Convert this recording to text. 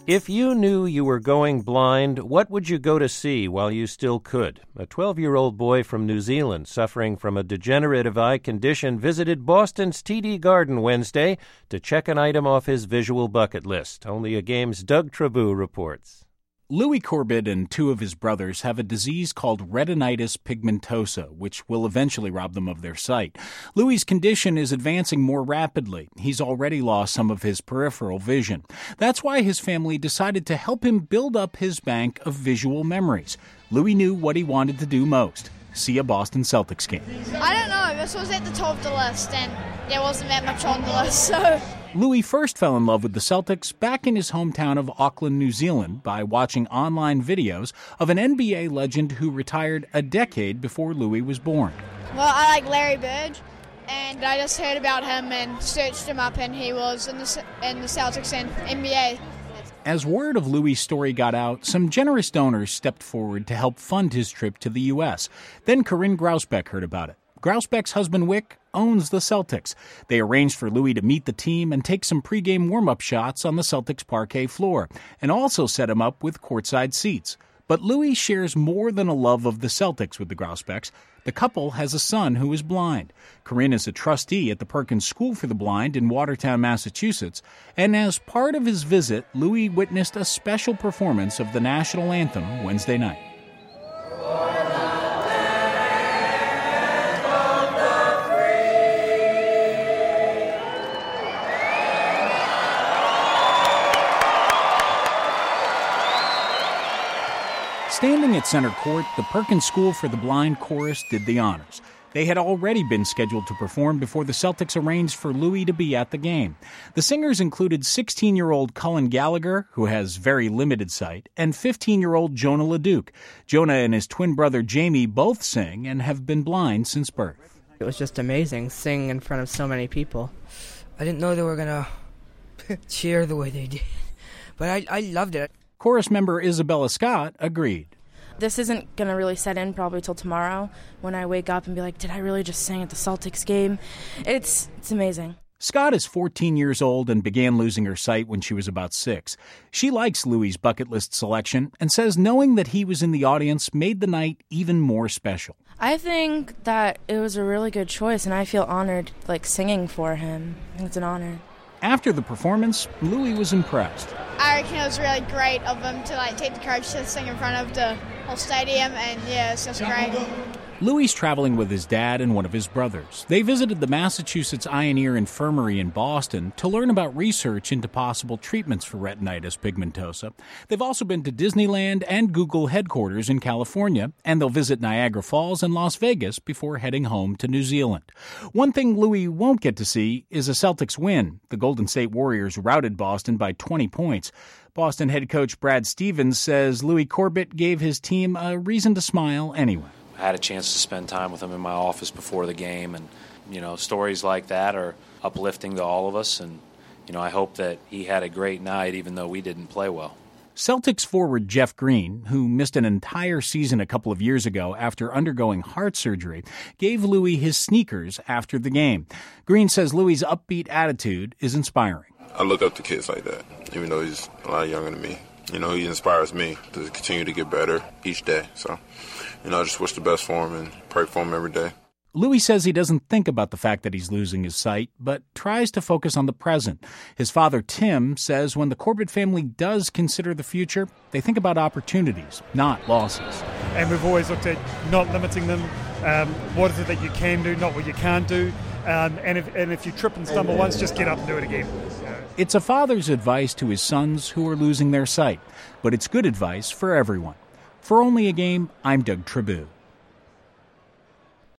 If you knew you were going blind, what would you go to see while you still could? A 12-year-old boy from New Zealand suffering from a degenerative eye condition visited Boston's TD Garden Wednesday to check an item off his visual bucket list. Only a Game's Doug Trabue reports. Louis Corbett and two of his brothers have a disease called retinitis pigmentosa, which will eventually rob them of their sight. Louis's condition is advancing more rapidly. He's already lost some of his peripheral vision. That's why his family decided to help him build up his bank of visual memories. Louis knew what he wanted to do most: see a Boston Celtics game. I don't know. This was at the top of the list, and there wasn't that much on the list, so... Louis first fell in love with the Celtics back in his hometown of Auckland, New Zealand, by watching online videos of an NBA legend who retired a decade before Louis was born. Well, I like Larry Bird, and I just heard about him and searched him up, and he was in the Celtics and NBA. As word of Louis' story got out, some generous donors stepped forward to help fund his trip to the U.S. Then Corinne Grausbeck heard about it. Grausbeck's husband, Wick, owns the Celtics. They arranged for Louis to meet the team and take some pregame warm-up shots on the Celtics parquet floor, and also set him up with courtside seats. But Louis shares more than a love of the Celtics with the Grausbecks. The couple has a son who is blind. Corinne is a trustee at the Perkins School for the Blind in Watertown, Massachusetts, and as part of his visit, Louis witnessed a special performance of the national anthem Wednesday night. Standing at center court, the Perkins School for the Blind chorus did the honors. They had already been scheduled to perform before the Celtics arranged for Louis to be at the game. The singers included 16-year-old Cullen Gallagher, who has very limited sight, and 15-year-old Jonah LeDuc. Jonah and his twin brother Jamie both sing and have been blind since birth. It was just amazing singing in front of so many people. I didn't know they were going to cheer the way they did, but I loved it. Chorus member Isabella Scott agreed. This isn't going to really set in probably till tomorrow when I wake up and be like, did I really just sing at the Celtics game? It's amazing. Scott is 14 years old and began losing her sight when she was about 6. She likes Louis' bucket list selection and says knowing that he was in the audience made the night even more special. I think that it was a really good choice, and I feel honored, singing for him. I think it's an honor. After the performance, Louis was impressed. I reckon it was really great of him to take the courage to sing in front of the whole stadium, and yeah, it's just great. Louis traveling with his dad and one of his brothers. They visited the Massachusetts Eye and Ear Infirmary in Boston to learn about research into possible treatments for retinitis pigmentosa. They've also been to Disneyland and Google headquarters in California, and they'll visit Niagara Falls and Las Vegas before heading home to New Zealand. One thing Louis won't get to see is a Celtics win. The Golden State Warriors routed Boston by 20 points. Boston head coach Brad Stevens says Louis Corbett gave his team a reason to smile anyway. I had a chance to spend time with him in my office before the game, and, stories like that are uplifting to all of us, and, I hope that he had a great night even though we didn't play well. Celtics forward Jeff Green, who missed an entire season a couple of years ago after undergoing heart surgery, gave Louis his sneakers after the game. Green says Louis' upbeat attitude is inspiring. I look up to kids like that, even though he's a lot younger than me. He inspires me to continue to get better each day. So, I just wish the best for him and pray for him every day. Louis says he doesn't think about the fact that he's losing his sight, but tries to focus on the present. His father, Tim, says when the Corbett family does consider the future, they think about opportunities, not losses. And we've always looked at not limiting them. What is it that you can do, not what you can't do. And if you trip and stumble once, just get up and do it again. It's a father's advice to his sons who are losing their sight, but it's good advice for everyone. For Only a Game, I'm Doug Trabue.